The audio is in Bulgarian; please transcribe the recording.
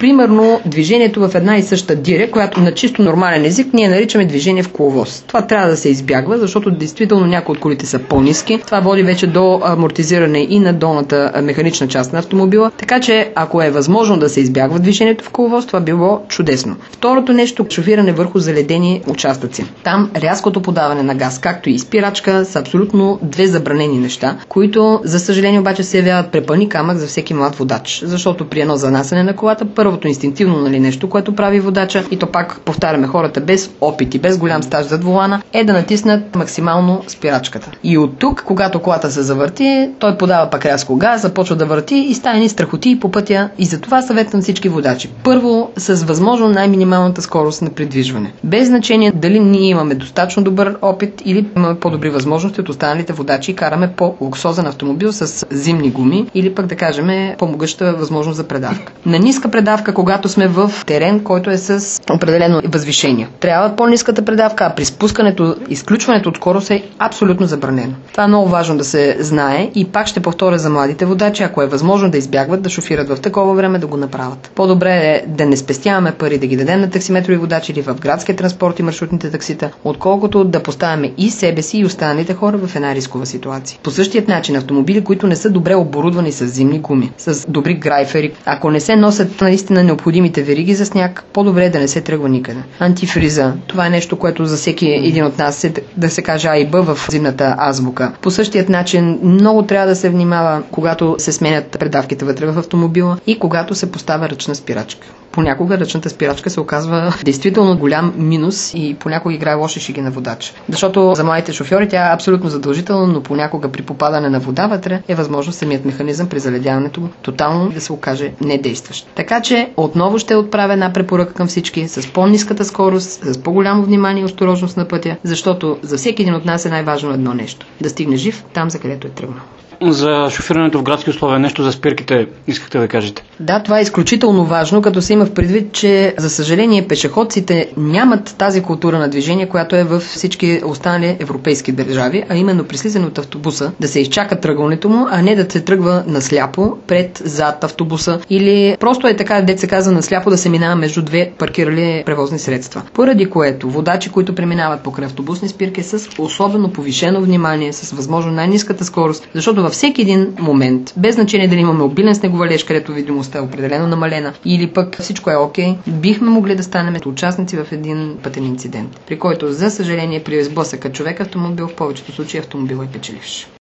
Примерно движението в една и съща дире, която на чисто нормален език ние наричаме движение в коловоз. Това трябва да се избягва, защото действително някои от колите са по-ниски. Това води вече до амортизиране и на долната механична част на автомобила. Така че, ако е възможно да се избягва движението в коловоз, това било чудесно. Второто нещо, шофиране върху заледени участъци. Там рязкото подаване на газ, както и спирачка, са абсолютно две забранени неща, които, за съжаление, обаче се явяват препъни камък за всеки млад водач. Защото при едно занасяне на колата, първото инстинктивно нещо, което прави водача, и то пак повтаряме, хората без опит и без голям стаж зад волана, е да натиснат максимално спирачката. И от тук, когато колата се завърти, той подава пак рязко газ, започва да върти и става ни страхоти по пътя. И затова съветвам всички водачи. Първо, с възможно най-минималната скорост на придвижване. Без значение дали ние имаме достатъчно добър опит или имаме по-добри възможности от останалите водачи и караме по-луксозен автомобил с зимни гуми или пък да кажем по-могъща възможност за предавка. На ниска предавка, когато сме в терен, който е с определено възвишение. Трябва по-ниската предавка, а при спускането, изключването от скорост е абсолютно забранено. Това е много важно да се знае и пак ще повторя за младите водачи, ако е възможно да избягват да шофират в такова време, да го направят. По-добре е да не спестяваме пари, да ги дадем на таксиметрови водачи или в градския транспорт и маршрутните таксита, отколкото да поставяме и себе си и останалите хора в една рискова ситуация. По същият начин автомобили, които не са добре оборудвани с зимни гуми, с добри грайфери, ако не се носят наистина необходимите вериги за сняг, по-добре е да не се тръгва никъде. Антифриза, това е нещо, което за всеки един от нас е, да се каже А и Б в зимната азбука. По същият начин много трябва да се внимава, когато се сменят предавките вътре в автомобила и когато се поставя ръчна спирачка. Понякога ръчната спирачка се оказва действително голям минус и понякога играе лоши шеги на водача. Защото за младите шофьори тя е абсолютно задължителна, но понякога при попадане на вода вътре е възможно самият механизъм при заледяването тотално да се окаже недействащ. Така че отново ще отправя една препоръка към всички с по-ниската скорост, с по-голямо внимание и осторожност на пътя, защото за всеки един от нас е най-важно едно нещо – да стигне жив там, за където е тръгнал. За шофирането в градски условия нещо за спирките искахте да кажете. Да, това е изключително важно, като се има в предвид, че за съжаление пешеходците нямат тази култура на движение, която е във всички останали европейски държави, а именно при слизане от автобуса да се изчака тръгването му, а не да се тръгва насляпо пред зад автобуса или просто е така, дет се казва насляпо да се минава между две паркирали превозни средства. Поради което водачи, които преминават покрай автобусни спирки с особено повишено внимание, с възможно най-ниската скорост, защото във всеки един момент, без значение дали имаме обилен снеговалеж, където видимостта е определено намалена, или пък всичко е окей, бихме могли да станем участници в един пътен инцидент, при който, за съжаление, при сблъсъка човек автомобил, в повечето случаи автомобил е печеливш.